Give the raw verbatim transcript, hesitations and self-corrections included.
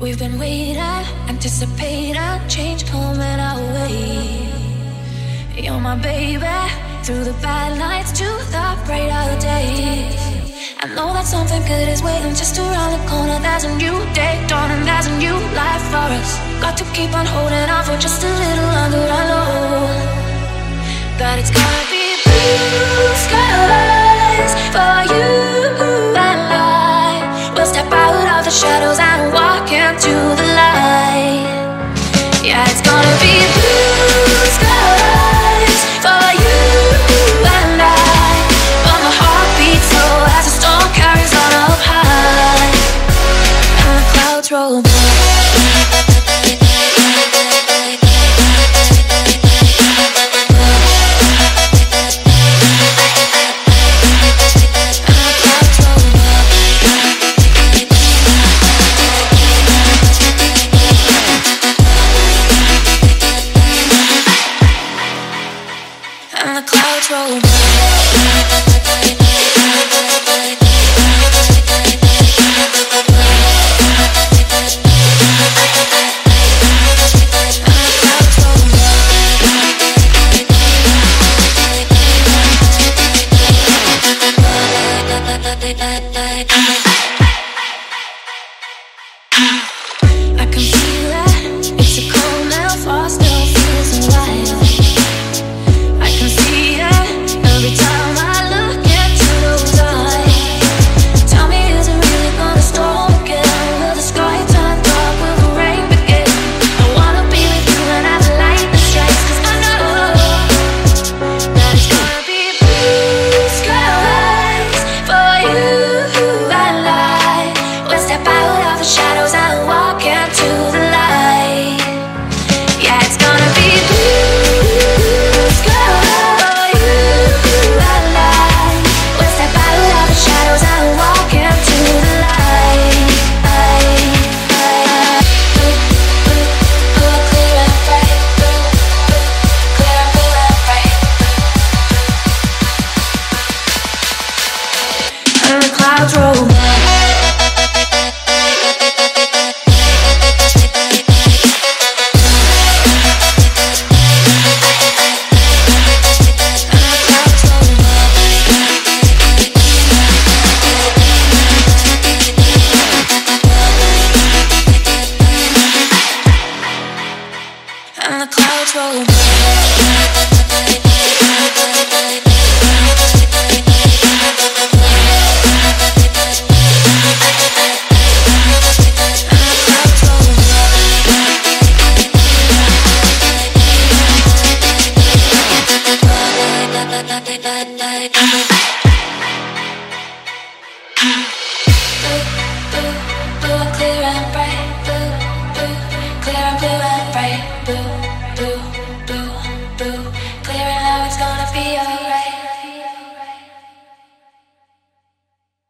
We've been waiting, anticipating change coming our way. You're my baby, through the bad nights to the brighter days. I know that something good is waiting just around the corner. There's a new day dawning, there's a new life for us. Got to keep on holding on for just a little longer. I know that it's gonna be blue skies for you and I. We'll step out of the shadows and walk into the light. Yeah, it's gonna be blue skies for you and I. But my heart beats slow as the storm carries on up high, and the clouds roll by. And the clouds roll by. I can feel it, it's a cold now, frost still feels alive. I can see it every time I look into those eyes. Tell me, is it really gonna storm again? Will the sky turn dark? Will the rain begin? I wanna be with you and have the lightning strikes, 'cause I know that it's gonna be blue skies for you and I. We'll step out of the shadows and walk into the light. Yeah, it's gonna be blue skies for you and I. We'll step out of the shadows and walk into the light. Clear and bright, clear and blue and bright, and the clouds roll by. And the clouds roll by.